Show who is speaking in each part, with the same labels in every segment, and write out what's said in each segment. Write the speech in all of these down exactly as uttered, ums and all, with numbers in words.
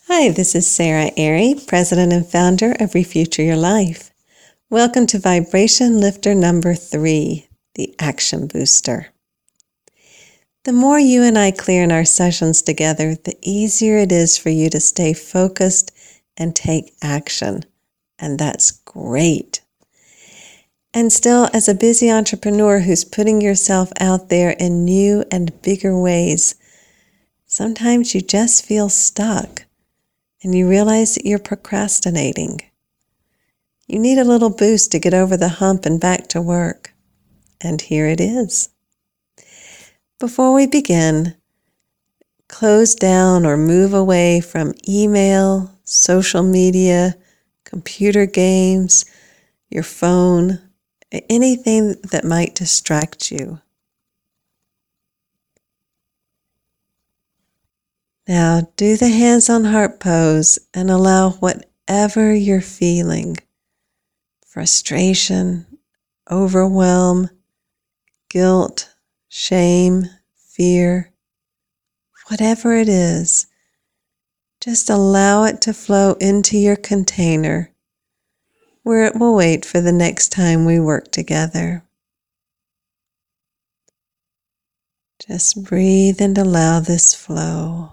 Speaker 1: Hi, this is Sarah Airy, President and founder of Refuture Your Life. Welcome to Vibration Lifter number three, the Action Booster. The more you and I clear in our sessions together, the easier it is for you to stay focused and take action. And that's great. And still, as a busy entrepreneur who's putting yourself out there in new and bigger ways, sometimes you just feel stuck. And you realize that you're procrastinating. You need a little boost to get over the hump and back to work. And here it is. Before we begin, close down or move away from email, social media, computer games, your phone, anything that might distract you. Now, do the hands on heart pose and allow whatever you're feeling, frustration, overwhelm, guilt, shame, fear, whatever it is, just allow it to flow into your container where it will wait for the next time we work together. Just breathe and allow this flow.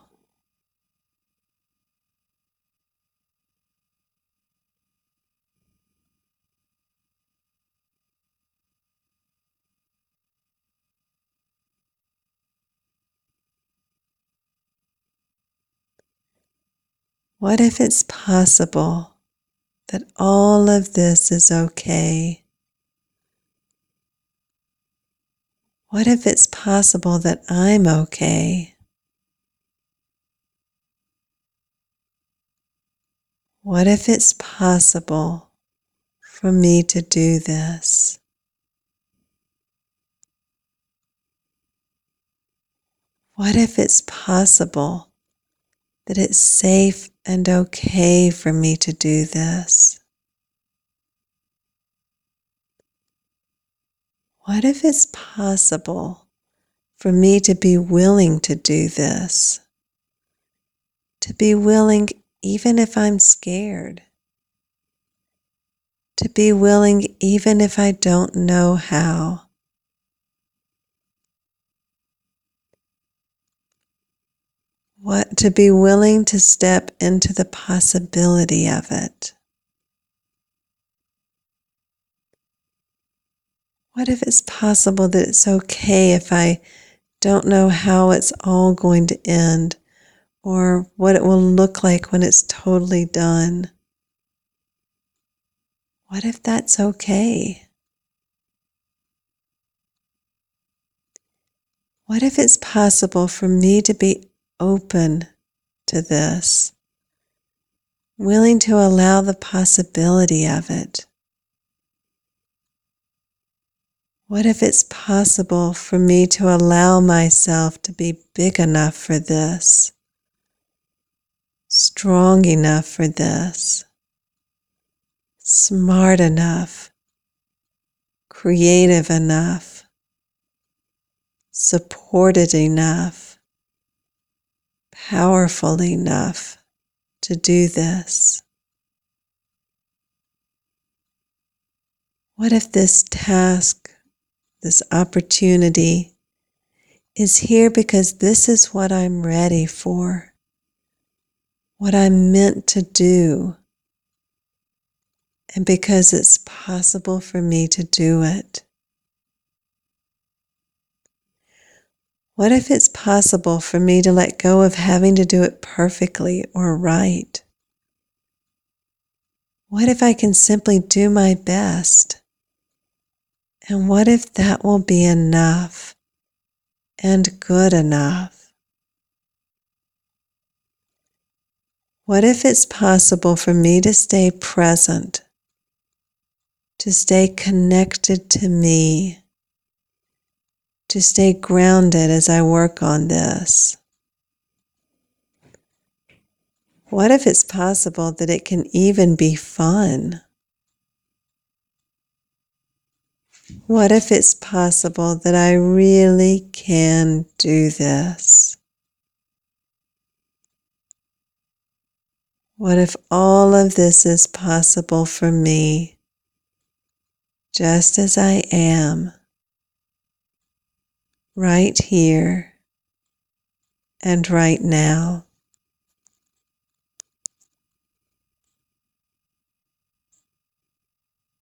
Speaker 1: What if it's possible that all of this is okay? What if it's possible that I'm okay? What if it's possible for me to do this? What if it's possible that it's safe and okay for me to do this? What if it's possible for me to be willing to do this? To be willing even if I'm scared. To be willing even if I don't know how. What to be willing to step into the possibility of it. What if it's possible that it's okay if I don't know how it's all going to end or what it will look like when it's totally done? What if that's okay? What if it's possible for me to be open to this, willing to allow the possibility of it? What if it's possible for me to allow myself to be big enough for this, strong enough for this, smart enough, creative enough, supported enough, powerful enough to do this? What if this task, this opportunity, is here because this is what I'm ready for, what I'm meant to do, and because it's possible for me to do it? What if it's possible for me to let go of having to do it perfectly or right? What if I can simply do my best? And what if that will be enough and good enough? What if it's possible for me to stay present, to stay connected to me, to stay grounded as I work on this? What if it's possible that it can even be fun? What if it's possible that I really can do this? What if all of this is possible for me, just as I am, right here and right now?